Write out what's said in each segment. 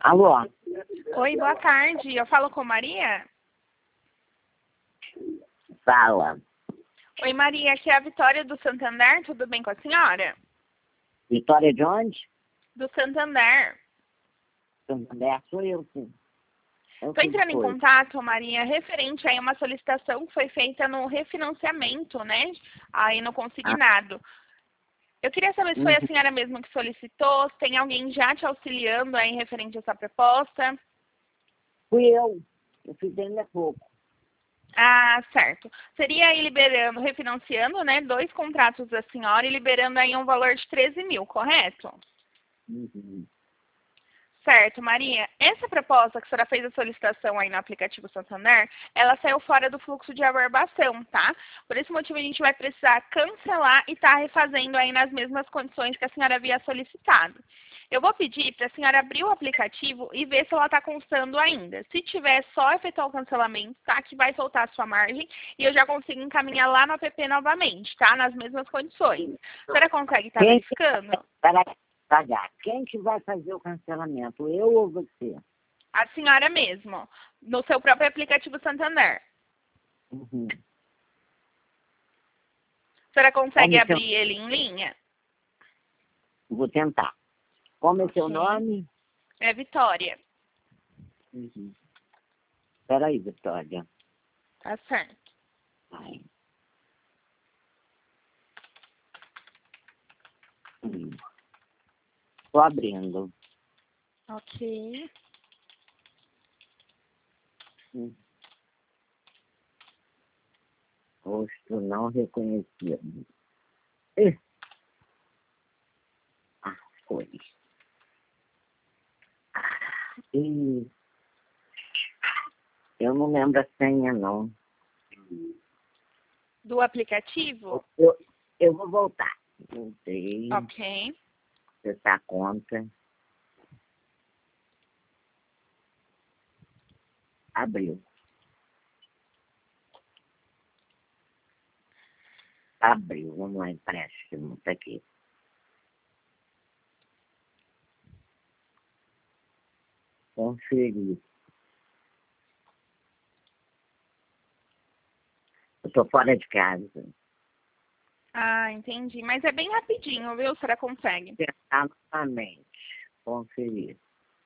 Alô? Oi, boa tarde. Eu falo com Maria? Fala. Oi, Maria. Aqui é a Vitória do Santander. Tudo bem com a senhora? Vitória de onde? Do Santander. Santander, sou eu, sim. Estou entrando em contato, Maria, referente a uma solicitação que foi feita no refinanciamento, né? Aí no consignado. Eu queria saber se foi a senhora mesma que solicitou, se tem alguém já te auxiliando aí referente a essa proposta. Fui eu. Eu fiz ainda há pouco. Ah, certo. Seria aí liberando, refinanciando, né? 2 contratos da senhora e liberando aí um valor de 13 mil, correto? Uhum. Certo, Maria. Essa proposta que a senhora fez a solicitação aí no aplicativo Santander, ela saiu fora do fluxo de averbação, tá? Por esse motivo a gente vai precisar cancelar e estar refazendo aí nas mesmas condições que a senhora havia solicitado. Eu vou pedir para a senhora abrir o aplicativo e ver se ela está constando ainda. Se tiver, só efetuar o cancelamento, tá? Que vai soltar a sua margem e eu já consigo encaminhar lá no app novamente, tá? Nas mesmas condições. A senhora consegue estar verificando? Para pagar. Quem que vai fazer o cancelamento? Eu ou você? A senhora mesmo, no seu próprio aplicativo Santander. Uhum. A senhora consegue Como abrir ele em linha? Vou tentar. Como é seu Ok. nome? É Vitória. Uhum. Peraí, Vitória. Tá certo. Ai. Tô abrindo. Ok. Rosto não reconhecido. Ih. Ah, cores. Ih. Eu não lembro a senha, não. Do aplicativo? Eu vou voltar. Voltei. Ok. Acessar a conta. Abriu. Abriu. Vamos lá, empréstimo. Tá aqui. Conferir. Eu tô fora de casa. Ah, entendi. Mas é bem rapidinho, viu? A senhora consegue. Tentar novamente. Conferir.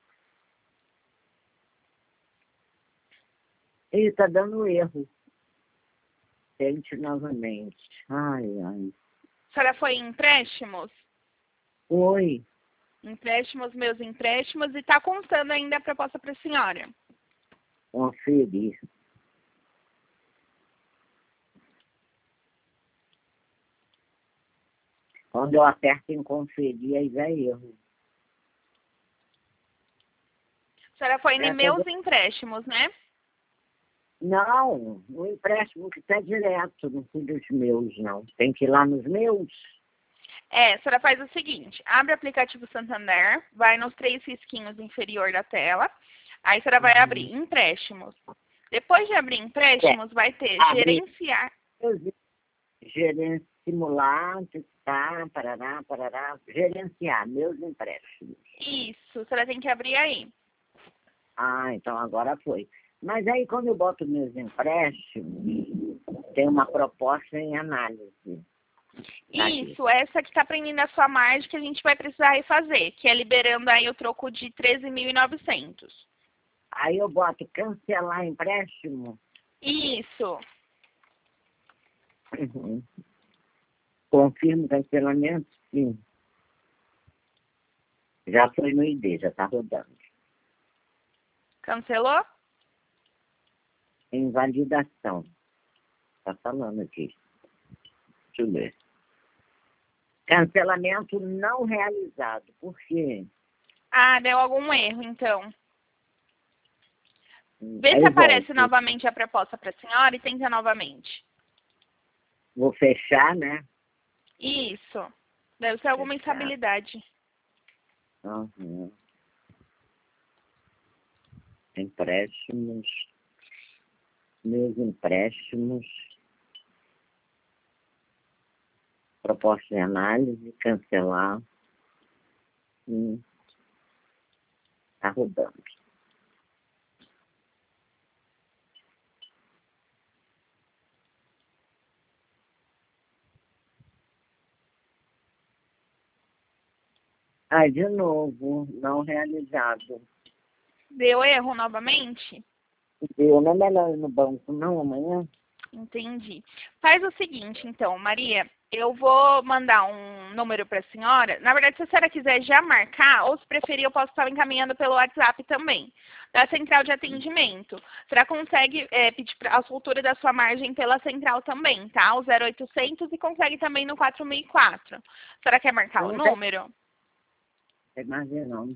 Ih, tá dando erro. Tente novamente. Ai, ai. A senhora foi em empréstimos? Oi. Empréstimos, meus empréstimos, e tá contando ainda a proposta para a senhora. Conferir. Quando eu aperto em conferir, aí vai erro. A senhora foi em É, meus empréstimos, né? Não, o empréstimo que está direto, não fui dos meus, não. Tem que ir lá nos meus. É, a senhora faz o seguinte, abre o aplicativo Santander, vai nos 3 risquinhos inferior da tela, aí a senhora vai abrir empréstimos. Depois de abrir empréstimos, vai ter Abre gerenciar. gerência, simular, tá, parará, parará, gerenciar meus empréstimos. Isso, a senhora tem que abrir aí. Ah, então agora foi. Mas aí quando eu boto meus empréstimos, tem uma proposta em análise. Tá aqui. Isso, essa que está prendendo a sua margem que a gente vai precisar refazer, que é liberando aí o troco de 13.900. Aí eu boto cancelar empréstimo. Isso. Uhum. Confirmo cancelamento? Sim. Já foi no ID, já está rodando. Cancelou? Invalidação. Está falando aqui. Deixa eu ver. Cancelamento não realizado. Por quê? Ah, deu algum erro, então. Vê Aí se eu aparece volto. novamente a proposta para a senhora e tenta novamente. Vou fechar, né? Isso. Deve ser alguma Fechar. instabilidade. Uhum. Empréstimos. Meus empréstimos. Proposta de análise. Cancelar. Tá rodando. Ah, de novo, não realizado. Deu erro novamente? Deu, não é melhor ir no banco, não, amanhã? Entendi. Faz o seguinte, então, Maria, eu vou mandar um número para a senhora. Na verdade, se a senhora quiser já marcar, ou se preferir, eu posso estar encaminhando pelo WhatsApp também, da central de atendimento. A senhora consegue pedir a soltura da sua margem pela central também, tá? O 0800 e consegue também no 4004. A senhora quer marcar o Não número? tem mais não.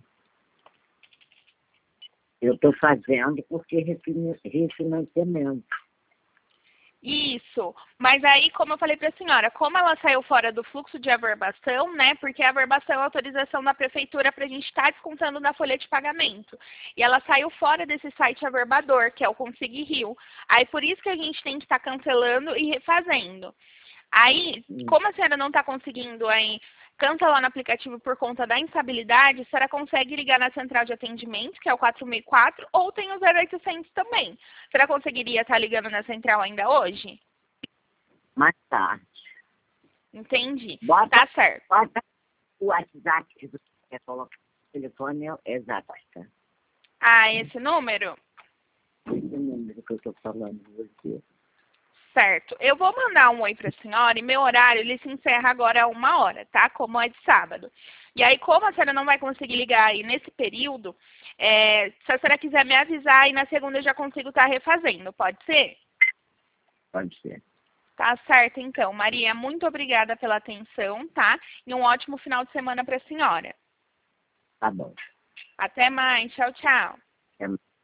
Eu estou fazendo porque refinanciamento. Isso, mas aí, como eu falei para a senhora, como ela saiu fora do fluxo de averbação, né, porque a averbação é a autorização da prefeitura para a gente estar descontando na folha de pagamento, e ela saiu fora desse site averbador, que é o Consegui Rio. Aí, por isso que a gente tem que estar cancelando e refazendo. Aí, como a senhora não está conseguindo aí cancelar no aplicativo por conta da instabilidade, a senhora consegue ligar na central de atendimento, que é o 4004, ou tem o 0800 também. A senhora conseguiria estar ligando na central ainda hoje? Mais tarde. Entendi. Bota, Tá certo. bota o WhatsApp que você quer colocar no telefone, é exato. Ah, esse número? Esse número que eu estou falando de você. Certo. Eu vou mandar um oi para a senhora e meu horário ele se encerra agora a 1 hora, tá? Como é de sábado. E aí, como a senhora não vai conseguir ligar aí nesse período, se a senhora quiser me avisar, aí na segunda eu já consigo estar refazendo, pode ser? Pode ser. Tá certo, então. Maria, muito obrigada pela atenção, tá? E um ótimo final de semana para a senhora. Tá bom. Até mais. Tchau, tchau. É